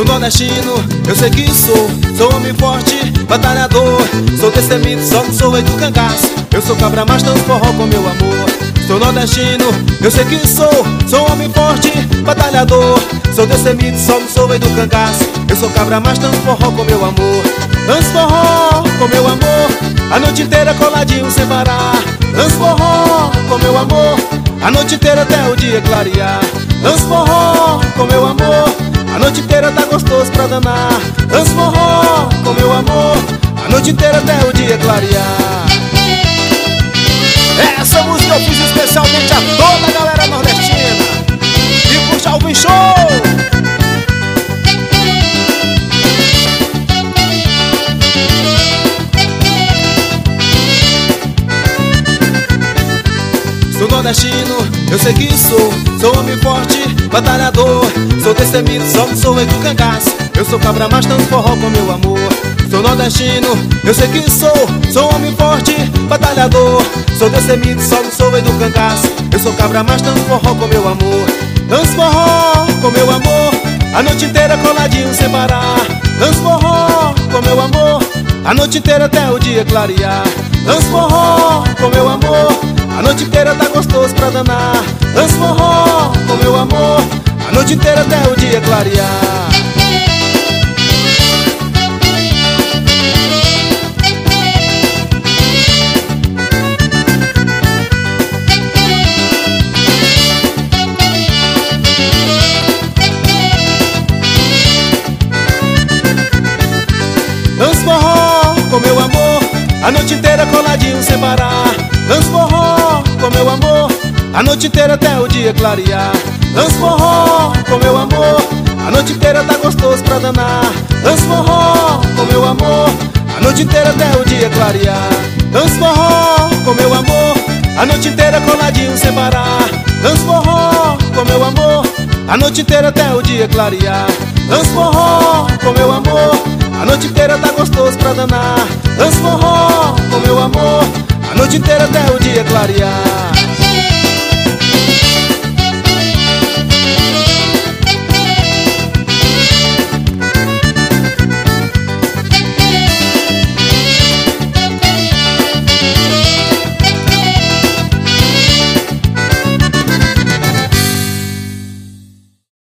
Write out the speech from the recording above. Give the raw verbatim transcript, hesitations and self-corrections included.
Sou nordestino, eu sei que sou. Sou homem forte, batalhador. Sou destemido, só não sou rei do cangaço. Eu sou cabra, mas danço forró com meu amor. Sou nordestino, eu sei que sou. Sou homem forte, batalhador. Sou destemido, só não sou rei do cangaço. Eu sou cabra, mas danço forró com meu amor. Danço forró com meu amor, a noite inteira coladinho sem parar. Danço forró com meu amor, a noite inteira até o dia clarear. Danço forró com meu amor, a noite inteira tá gostoso pra danar. Danço forró com meu amor, a noite inteira até o dia clarear. Essa música eu fiz especialmente a toda a galera nordestina. E puxa Alvin Show! Sou nordestino, eu sei que sou. Sou homem forte, batalhador. Sou destemido, só não sou rei do cangaço. Eu sou cabra, mas danço forró com meu amor. Sou nordestino, eu sei que sou. Sou homem forte, batalhador. Sou destemido, só não sou rei do cangaço. Eu sou cabra, mas danço forró com meu amor. Danço forró com meu amor, a noite inteira coladinho sem parar. Danço forró com meu amor, a noite inteira até o dia clarear. Danço forró com meu amor, a noite inteira tá gostoso pra danar. Danço forró com meu amor, a noite inteira até o dia clarear. Danço forró com meu amor, a noite inteira coladinho sem parar. Danço forró com meu amor, a noite inteira até o dia clarear. Danço forró com meu amor, a noite inteira tá gostoso pra danar. Danço forró com meu amor, a noite inteira até o dia clarear. Danço forró com meu amor, a noite inteira coladinho sem parar. Danço forró com meu amor, a noite inteira até o dia clarear. Danço forró com meu amor, a noite inteira tá gostoso pra danar. Danço forró com meu amor, a noite inteira até o dia clarear.